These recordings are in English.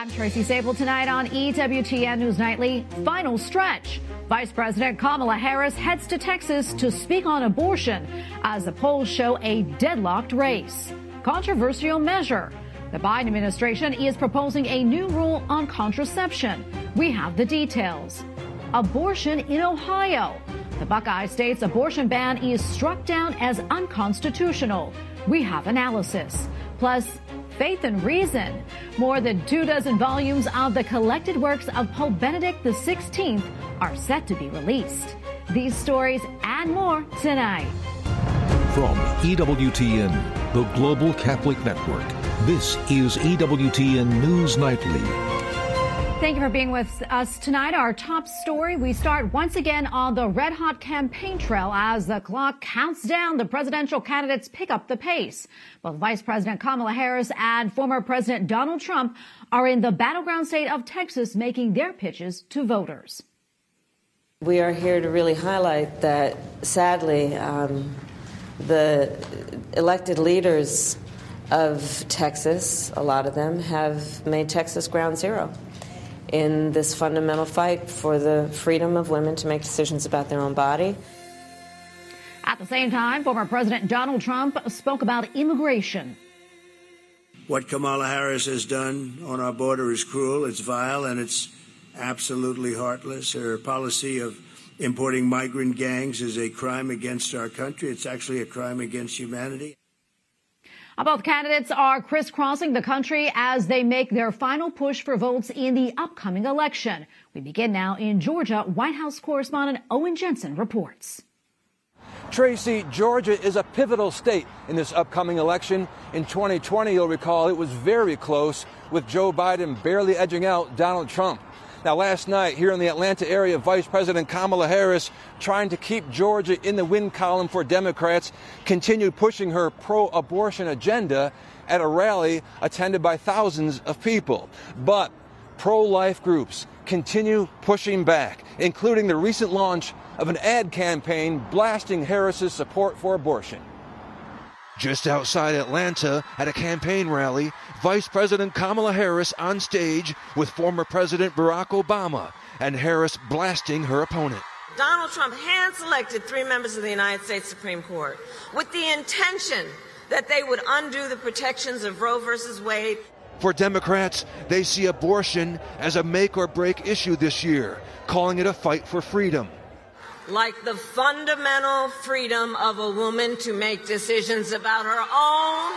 I'm Tracy Sable. Tonight on EWTN News Nightly, final stretch. Vice President Kamala Harris heads to Texas to speak on abortion as the polls show a deadlocked race. Controversial measure. The Biden administration is proposing a new rule on contraception. We have the details. Abortion in Ohio. The Buckeye State's abortion ban is struck down as unconstitutional. We have analysis. Plus, Faith and Reason. More than 24 volumes of the collected works of Pope Benedict XVI are set to be released. These stories and more tonight. From EWTN, the Global Catholic Network, this is EWTN News Nightly. Thank you for being with us tonight. Our top story, we start once again on the red-hot campaign trail as the clock counts down. The presidential candidates pick up the pace. Both Vice President Kamala Harris and former President Donald Trump are in the battleground state of Texas making their pitches to voters. We are here to really highlight that, sadly, the elected leaders of Texas, a lot of them, have made Texas ground zero in this fundamental fight for the freedom of women to make decisions about their own body. At the same time, former President Donald Trump spoke about immigration. What Kamala Harris has done on our border is cruel, it's vile, and it's absolutely heartless. Her policy of importing migrant gangs is a crime against our country. It's actually a crime against humanity. Both candidates are crisscrossing the country as they make their final push for votes in the upcoming election. We begin now in Georgia. White House correspondent Owen Jensen reports. Tracy, Georgia is a pivotal state in this upcoming election. In 2020, you'll recall, it was very close, with Joe Biden barely edging out Donald Trump. Now, last night here in the Atlanta area, Vice President Kamala Harris, trying to keep Georgia in the win column for Democrats, continued pushing her pro-abortion agenda at a rally attended by thousands of people. But pro-life groups continue pushing back, including the recent launch of an ad campaign blasting Harris's support for abortion. Just outside Atlanta, at a campaign rally, Vice President Kamala Harris on stage with former President Barack Obama, and Harris blasting her opponent. Donald Trump hand-selected 3 members of the United States Supreme Court with the intention that they would undo the protections of Roe versus Wade. For Democrats, they see abortion as a make-or-break issue this year, calling it a fight for freedom. Like the fundamental freedom of a woman to make decisions about her own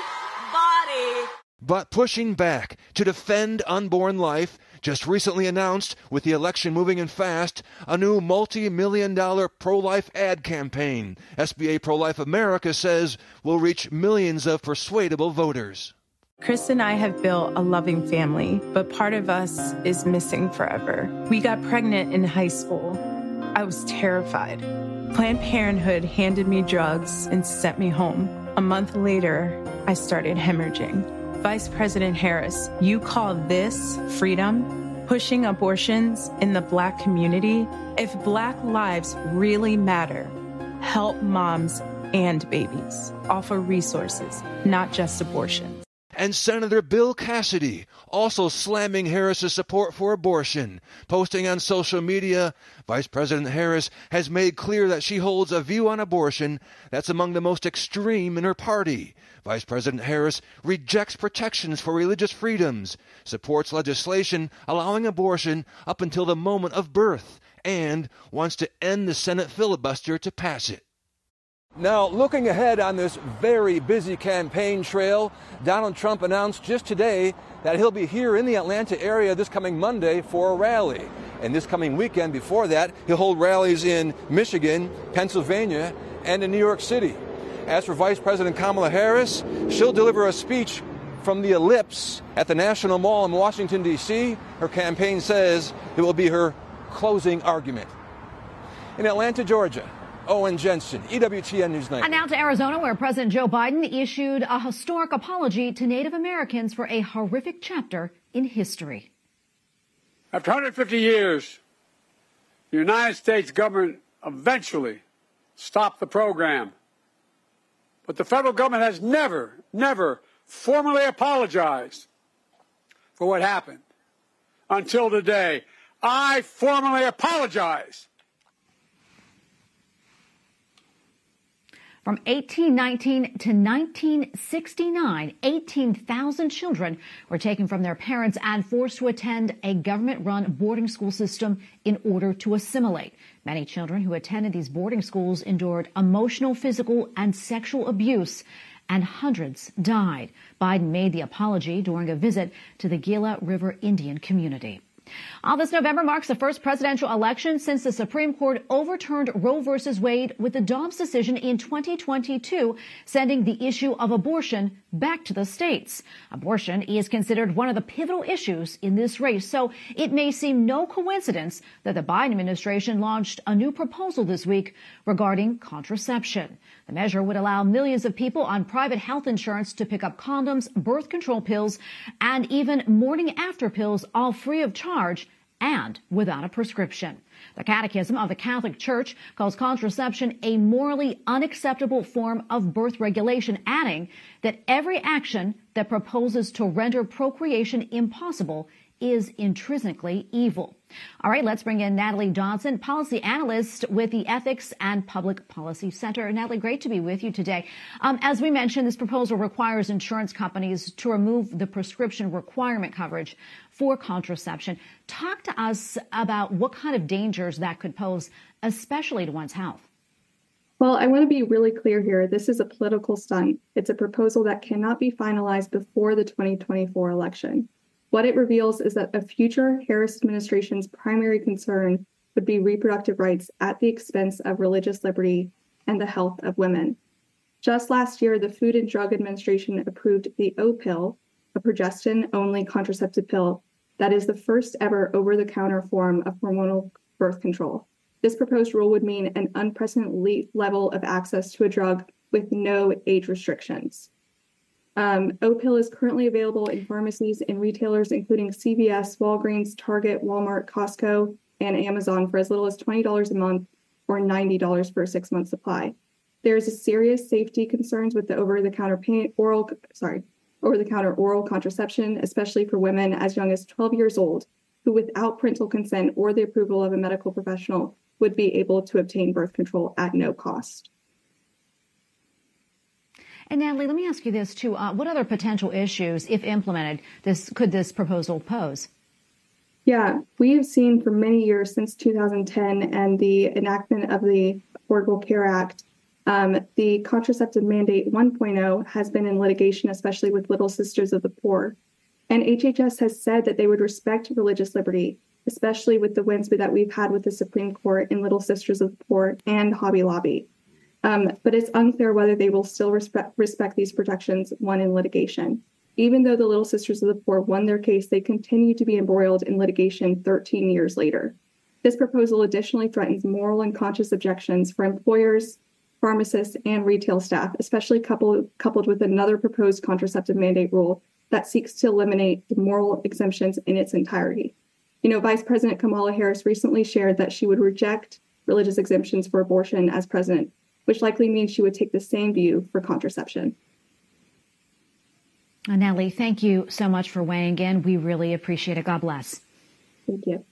body. But pushing back to defend unborn life, just recently announced, with the election moving in fast, a new multi-million-dollar pro-life ad campaign. SBA Pro-Life America says will reach millions of persuadable voters. Chris and I have built a loving family, but part of us is missing forever. We got pregnant in high school. I was terrified. Planned Parenthood handed me drugs and sent me home. A month later, I started hemorrhaging. Vice President Harris, you call this freedom? Pushing abortions in the Black community? If Black lives really matter, help moms and babies. Offer resources, not just abortions. And Senator Bill Cassidy also slamming Harris's support for abortion. Posting on social media, Vice President Harris has made clear that she holds a view on abortion that's among the most extreme in her party. Vice President Harris rejects protections for religious freedoms, supports legislation allowing abortion up until the moment of birth, and wants to end the Senate filibuster to pass it. Now, looking ahead on this very busy campaign trail, Donald Trump announced just today that he'll be here in the Atlanta area this coming Monday for a rally. And this coming weekend before that, he'll hold rallies in Michigan, Pennsylvania, and in New York City. As for Vice President Kamala Harris, she'll deliver a speech from the Ellipse at the National Mall in Washington, D.C. Her campaign says it will be her closing argument. In Atlanta, Georgia, Owen Jensen, EWTN News Night. And now to Arizona, where President Joe Biden issued a historic apology to Native Americans for a horrific chapter in history. After 150 years, the United States government eventually stopped the program. But the federal government has never formally apologized for what happened. until today. I formally apologize. From 1819 to 1969, 18,000 children were taken from their parents and forced to attend a government-run boarding school system in order to assimilate. Many children who attended these boarding schools endured emotional, physical, and sexual abuse, and hundreds died. Biden made the apology during a visit to the Gila River Indian community. This November marks the first presidential election since the Supreme Court overturned Roe v. Wade with the Dobbs decision in 2022, sending the issue of abortion back to the states. Abortion is considered one of the pivotal issues in this race, so it may seem no coincidence that the Biden administration launched a new proposal this week regarding contraception. The measure would allow millions of people on private health insurance to pick up condoms, birth control pills, and even morning after pills, all free of charge and without a prescription. The Catechism of the Catholic Church calls contraception a morally unacceptable form of birth regulation, adding that every action that proposes to render procreation impossible is intrinsically evil. All right, let's bring in Natalie Dodson, policy analyst with the Ethics and Public Policy Center. Natalie, great to be with you today. As we mentioned, this proposal requires insurance companies to remove the prescription requirement coverage for contraception. Talk to us about what kind of dangers that could pose, especially to one's health. Well, I want to be really clear here. This is a political stunt. It's a proposal that cannot be finalized before the 2024 election. What it reveals is that a future Harris administration's primary concern would be reproductive rights at the expense of religious liberty and the health of women. Just last year, the Food and Drug Administration approved the Opill, a progestin-only contraceptive pill that is the first ever over-the-counter form of hormonal birth control. This proposed rule would mean an unprecedented level of access to a drug with no age restrictions. Opill is currently available in pharmacies and retailers, including CVS, Walgreens, Target, Walmart, Costco, and Amazon for as little as $20 a month or $90 for a 6-month supply. There's a serious safety concerns with the over-the-counter oral contraception, especially for women as young as 12 years old, who without parental consent or the approval of a medical professional would be able to obtain birth control at no cost. And Natalie, let me ask you this too. What other potential issues, if implemented, could this proposal pose? Yeah, we have seen for many years since 2010 and the enactment of the Affordable Care Act, the contraceptive mandate 1.0 has been in litigation, especially with Little Sisters of the Poor. And HHS has said that they would respect religious liberty, especially with the wins that we've had with the Supreme Court in Little Sisters of the Poor and Hobby Lobby. But it's unclear whether they will still respect these protections won in litigation. Even though the Little Sisters of the Poor won their case, they continue to be embroiled in litigation 13 years later. This proposal additionally threatens moral and conscious objections for employers, pharmacists, and retail staff, especially coupled with another proposed contraceptive mandate rule that seeks to eliminate the moral exemptions in its entirety. Vice President Kamala Harris recently shared that she would reject religious exemptions for abortion as president, which likely means she would take the same view for contraception. Natalie, thank you so much for weighing in. We really appreciate it. God bless. Thank you.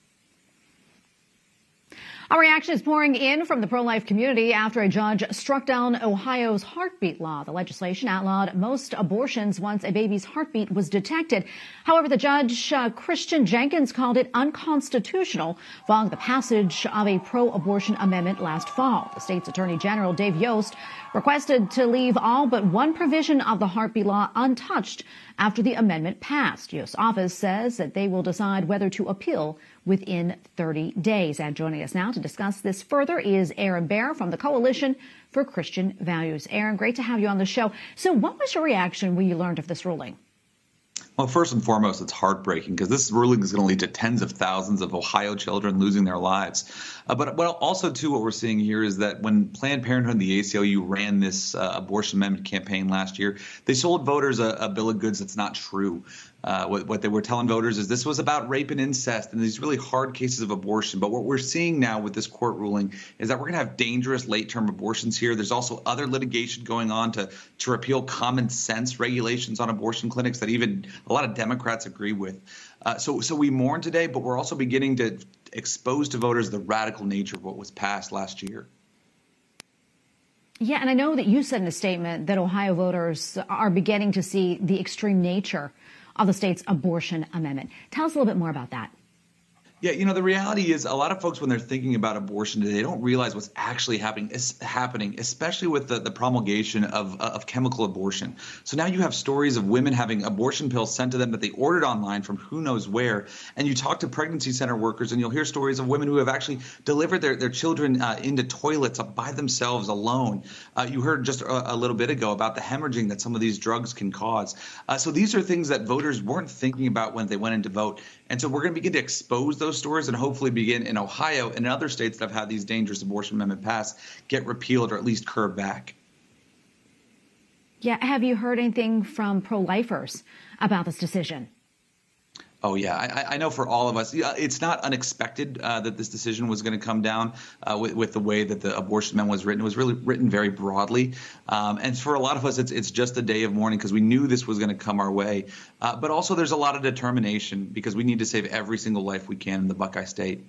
Our reaction is pouring in from the pro-life community after a judge struck down Ohio's heartbeat law. The legislation outlawed most abortions once a baby's heartbeat was detected. However, the judge, Christian Jenkins, called it unconstitutional following the passage of a pro-abortion amendment last fall. The state's Attorney General, Dave Yost, requested to leave all but one provision of the heartbeat law untouched after the amendment passed. Yost's office says that they will decide whether to appeal within 30 days. And joining us now to discuss this further is Aaron Baer from the Coalition for Christian Values. Aaron, great to have you on the show. So what was your reaction when you learned of this ruling? Well, first and foremost, it's heartbreaking because this ruling is going to lead to tens of thousands of Ohio children losing their lives. But also, too, what we're seeing here is that when Planned Parenthood and the ACLU ran this abortion amendment campaign last year, they sold voters a bill of goods that's not true. What they were telling voters is this was about rape and incest and these really hard cases of abortion. But what we're seeing now with this court ruling is that we're going to have dangerous late-term abortions here. There's also other litigation going on to repeal common sense regulations on abortion clinics that even a lot of Democrats agree with. So we mourn today, but we're also beginning to expose to voters the radical nature of what was passed last year. Yeah, and I know that you said in a statement that Ohio voters are beginning to see the extreme nature of the state's abortion amendment. Tell us a little bit more about that. Yeah, the reality is a lot of folks, when they're thinking about abortion today, they don't realize what's actually happening, especially with the promulgation of chemical abortion. So now you have stories of women having abortion pills sent to them that they ordered online from who knows where. And you talk to pregnancy center workers and you'll hear stories of women who have actually delivered their children into toilets by themselves alone. You heard just a little bit ago about the hemorrhaging that some of these drugs can cause. So these are things that voters weren't thinking about when they went in to vote. And so we're going to begin to expose those stories and hopefully begin in Ohio and other states that have had these dangerous abortion amendment passed get repealed or at least curbed back. Yeah. Have you heard anything from pro-lifers about this decision? Oh, yeah. I know for all of us, it's not unexpected that this decision was going to come down with the way that the abortion amendment was written. It was really written very broadly. And for a lot of us, it's just a day of mourning because we knew this was going to come our way. But also there's a lot of determination because we need to save every single life we can in the Buckeye State.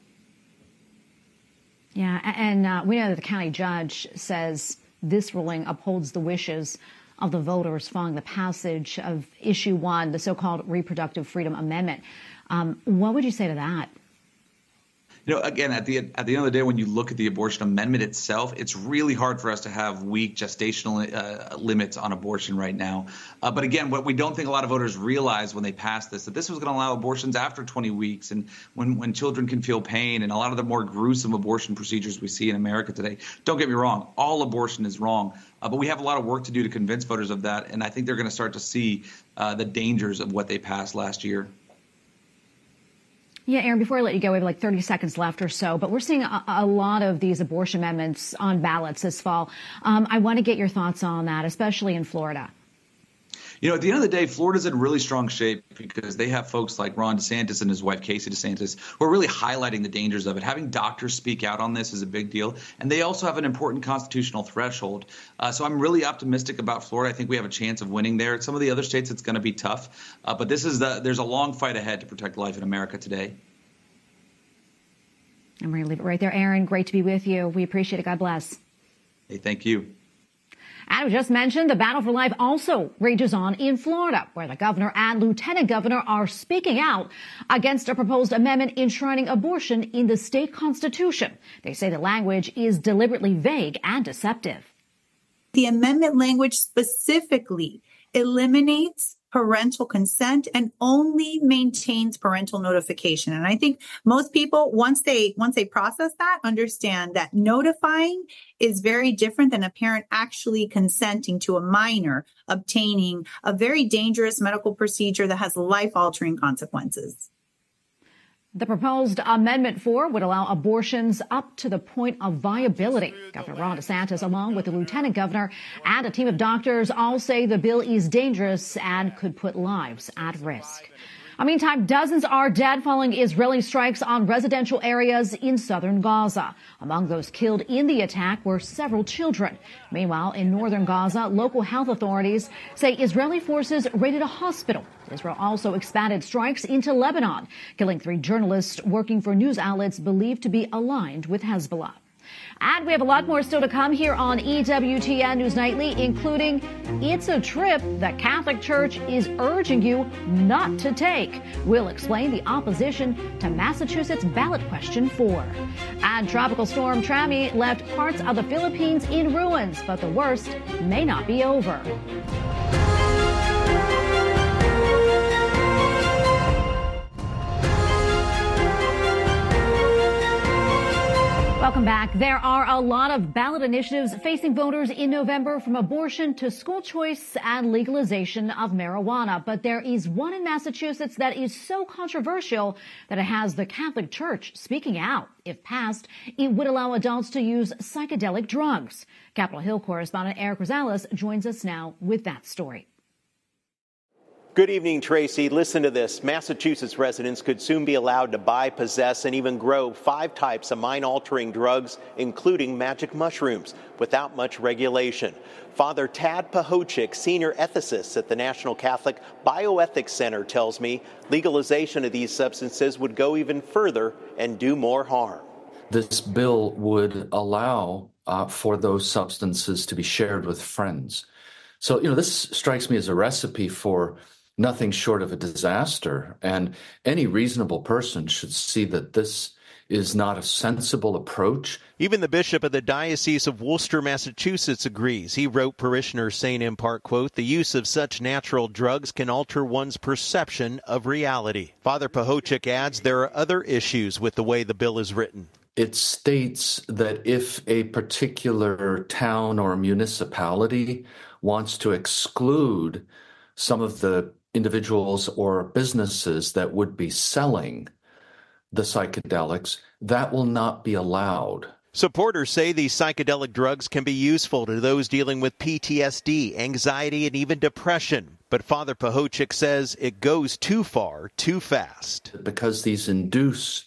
Yeah. And we know that the county judge says this ruling upholds the wishes of the voters following the passage of Issue 1, the so-called Reproductive Freedom Amendment. What would you say to that? Again, at the end of the day, when you look at the abortion amendment itself, it's really hard for us to have weak gestational limits on abortion right now. But again, what we don't think a lot of voters realize when they pass this, that this was going to allow abortions after 20 weeks and when children can feel pain and a lot of the more gruesome abortion procedures we see in America today. Don't get me wrong. All abortion is wrong. But we have a lot of work to do to convince voters of that. And I think they're going to start to see the dangers of what they passed last year. Yeah, Aaron, before I let you go, we have like 30 seconds left or so, but we're seeing a lot of these abortion amendments on ballots this fall. I want to get your thoughts on that, especially in Florida. At the end of the day, Florida's in really strong shape because they have folks like Ron DeSantis and his wife, Casey DeSantis, who are really highlighting the dangers of it. Having doctors speak out on this is a big deal. And they also have an important constitutional threshold. So I'm really optimistic about Florida. I think we have a chance of winning there. Some of the other states, it's going to be tough. But there's a long fight ahead to protect life in America today. I'm going to leave it right there. Aaron, great to be with you. We appreciate it. God bless. Hey, thank you. And we just mentioned the battle for life also rages on in Florida, where the governor and lieutenant governor are speaking out against a proposed amendment enshrining abortion in the state constitution. They say the language is deliberately vague and deceptive. The amendment language specifically eliminates parental consent and only maintains parental notification. And I think most people, once they process that, understand that notifying is very different than a parent actually consenting to a minor obtaining a very dangerous medical procedure that has life-altering consequences. The proposed Amendment 4 would allow abortions up to the point of viability. Governor Ron DeSantis, along with the lieutenant governor and a team of doctors, all say the bill is dangerous and could put lives at risk. Meantime, dozens are dead following Israeli strikes on residential areas in southern Gaza. Among those killed in the attack were several children. Meanwhile, in northern Gaza, local health authorities say Israeli forces raided a hospital. Israel also expanded strikes into Lebanon, killing 3 journalists working for news outlets believed to be aligned with Hezbollah. And we have a lot more still to come here on EWTN News Nightly, including it's a trip the Catholic Church is urging you not to take. We'll explain the opposition to Massachusetts ballot question 4. And Tropical Storm Trami left parts of the Philippines in ruins, but the worst may not be over. Welcome back. There are a lot of ballot initiatives facing voters in November, from abortion to school choice and legalization of marijuana. But there is one in Massachusetts that is so controversial that it has the Catholic Church speaking out. If passed, it would allow adults to use psychedelic drugs. Capitol Hill correspondent Eric Rosales joins us now with that story. Good evening, Tracy. Listen to this. Massachusetts residents could soon be allowed to buy, possess, and even grow 5 types of mind-altering drugs, including magic mushrooms, without much regulation. Father Tad Pahochik, senior ethicist at the National Catholic Bioethics Center, tells me legalization of these substances would go even further and do more harm. This bill would allow for those substances to be shared with friends. So, this strikes me as a recipe for nothing short of a disaster. And any reasonable person should see that this is not a sensible approach. Even the bishop of the Diocese of Worcester, Massachusetts, agrees. He wrote parishioners saying in part, quote, "The use of such natural drugs can alter one's perception of reality." Father Pahochik adds there are other issues with the way the bill is written. It states that if a particular town or municipality wants to exclude some of the individuals or businesses that would be selling the psychedelics, that will not be allowed. Supporters say these psychedelic drugs can be useful to those dealing with PTSD, anxiety, and even depression. But Father Pahochik says it goes too far, too fast. Because these induce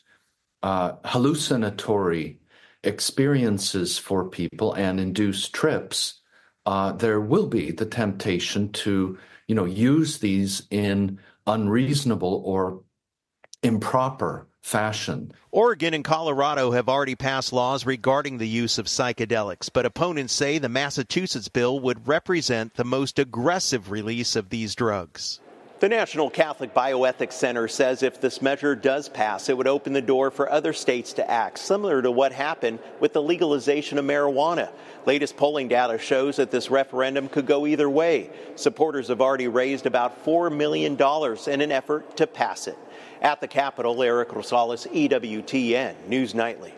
hallucinatory experiences for people and induce trips, there will be the temptation to use these in unreasonable or improper fashion. Oregon and Colorado have already passed laws regarding the use of psychedelics, but opponents say the Massachusetts bill would represent the most aggressive release of these drugs. The National Catholic Bioethics Center says if this measure does pass, it would open the door for other states to act, similar to what happened with the legalization of marijuana. Latest polling data shows that this referendum could go either way. Supporters have already raised about $4 million in an effort to pass it. At the Capitol, Eric Rosales, EWTN News Nightly.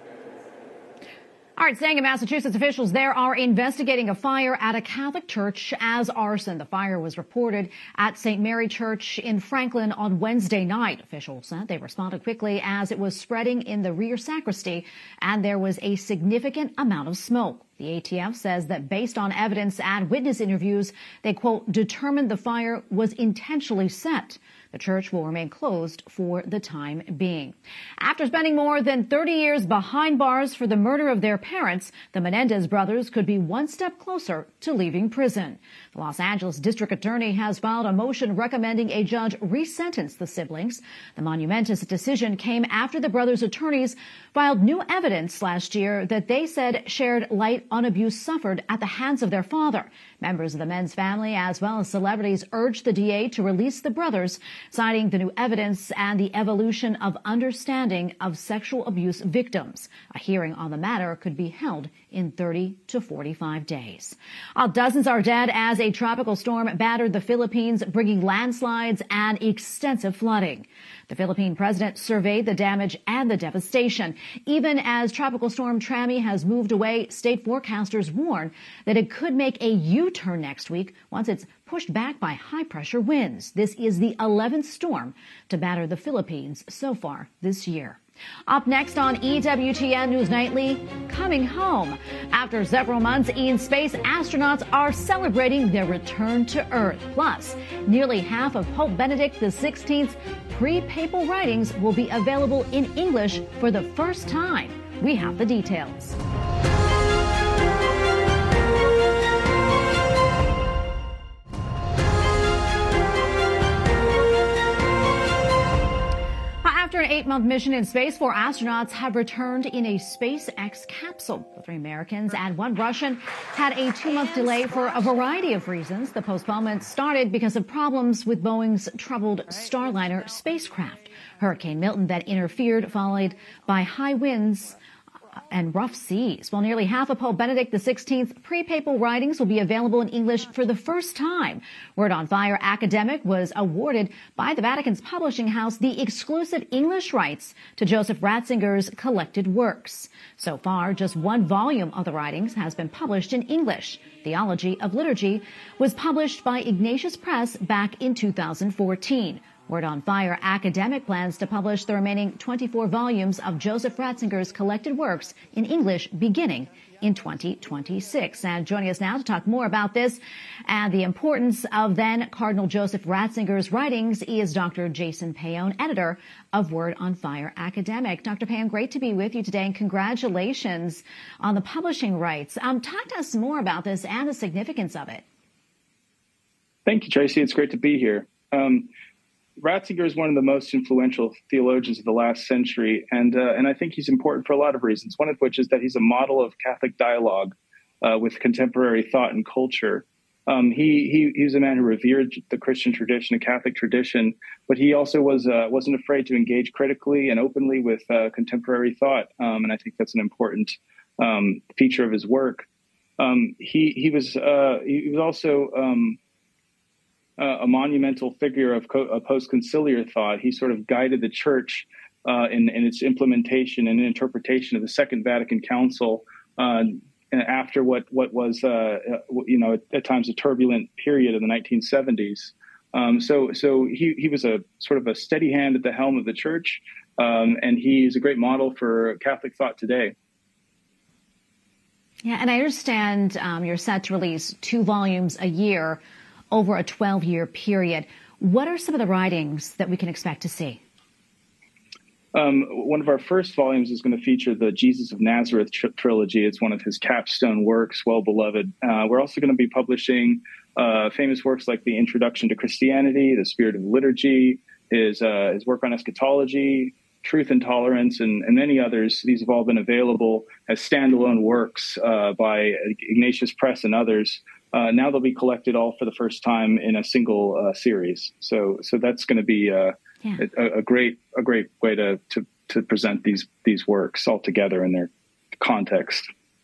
All right, staying in Massachusetts, officials there are investigating a fire at a Catholic church as arson. The fire was reported at St. Mary Church in Franklin on Wednesday night. Officials said they responded quickly as it was spreading in the rear sacristy and there was a significant amount of smoke. The ATF says that based on evidence and witness interviews, they, quote, determined the fire was intentionally set. The church will remain closed for the time being. After spending more than 30 years behind bars for the murder of their parents, the Menendez brothers could be one step closer to leaving prison. The Los Angeles District Attorney has filed a motion recommending a judge re-sentence the siblings. The monumentous decision came after the brothers' attorneys filed new evidence last year that they said shared light on abuse suffered at the hands of their father. Members of the men's family, as well as celebrities, urged the DA to release the brothers, citing the new evidence and the evolution of understanding of sexual abuse victims. A hearing on the matter could be held in 30 to 45 days. Dozens are dead as a tropical storm battered the Philippines, bringing landslides and extensive flooding. The Philippine president surveyed the damage and the devastation. Even as Tropical Storm Trami has moved away, state forecasters warn that it could make a U-turn next week once it's pushed back by high-pressure winds. This is the 11th storm to batter the Philippines so far this year. Up next on EWTN News Nightly, coming home. After several months in space, astronauts are celebrating their return to Earth. Plus, nearly half of Pope Benedict XVI's pre-papal writings will be available in English for the first time. We have the details. After an 8-month mission in space, 4 astronauts have returned in a SpaceX capsule. The 3 Americans and 1 Russian had a 2-month delay for a variety of reasons. The postponement started because of problems with Boeing's troubled Starliner spacecraft. Hurricane Milton that interfered, followed by high winds and rough seas. Well, nearly half of Pope Benedict XVI's pre-papal writings will be available in English for the first time. Word on Fire Academic was awarded by the Vatican's publishing house the exclusive English rights to Joseph Ratzinger's collected works. So far, just 1 volume of the writings has been published in English. Theology of Liturgy was published by Ignatius Press back in 2014. Word on Fire Academic plans to publish the remaining 24 volumes of Joseph Ratzinger's collected works in English beginning in 2026. And joining us now to talk more about this and the importance of then Cardinal Joseph Ratzinger's writings is Dr. Jason Payon, editor of Word on Fire Academic. Dr. Payon, great to be with you today, and congratulations on the publishing rights. Talk to us more about this and the significance of it. Thank you, Tracy. It's great to be here. Ratzinger is one of the most influential theologians of the last century, and I think he's important for a lot of reasons, one of which is that he's a model of Catholic dialogue with contemporary thought and culture. He was a man who revered the Christian tradition, the Catholic tradition, but he also wasn't afraid to engage critically and openly with contemporary thought, and I think that's an important feature of his work. He was also a monumental figure of post-conciliar thought. He sort of guided the church in its implementation and interpretation of the Second Vatican Council after what was, at times a turbulent period in the 1970s. So he was a sort of a steady hand at the helm of the church, and he's a great model for Catholic thought today. Yeah, and I understand you're set to release 2 volumes a year over a 12-year period. What are some of the writings that we can expect to see? One of our first volumes is going to feature the Jesus of Nazareth trilogy. It's one of his capstone works, well beloved. We're also going to be publishing famous works like The Introduction to Christianity, The Spirit of Liturgy, his work on eschatology, Truth and Tolerance, and many others. These have all been available as standalone works by Ignatius Press and others. Now they'll be collected all for the first time in a single series. So that's going to be a great way to present these works all together in their context.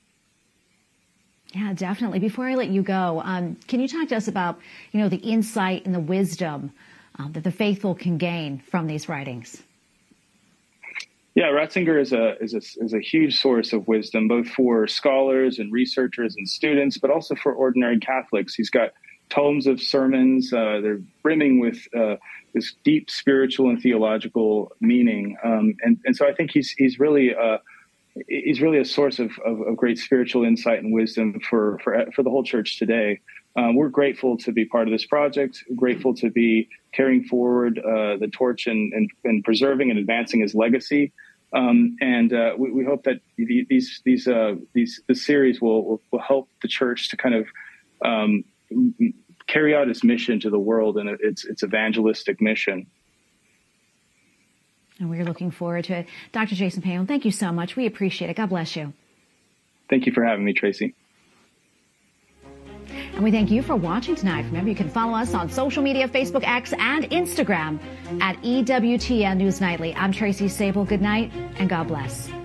Yeah, definitely. Before I let you go, can you talk to us about the insight and the wisdom that the faithful can gain from these writings? Yeah, Ratzinger is a huge source of wisdom, both for scholars and researchers and students, but also for ordinary Catholics. He's got tomes of sermons. They're brimming with this deep spiritual and theological meaning. And so I think he's really a source of great spiritual insight and wisdom for the whole church today. We're grateful to be part of this project, grateful to be carrying forward the torch and preserving and advancing his legacy. We hope that this series will help the church to kind of carry out its mission to the world and its evangelistic mission. And we're looking forward to it. Dr. Jason Payon, thank you so much. We appreciate it. God bless you. Thank you for having me, Tracy. And we thank you for watching tonight. Remember, you can follow us on social media, Facebook, X, and Instagram at EWTN News Nightly. I'm Tracy Sable. Good night, and God bless.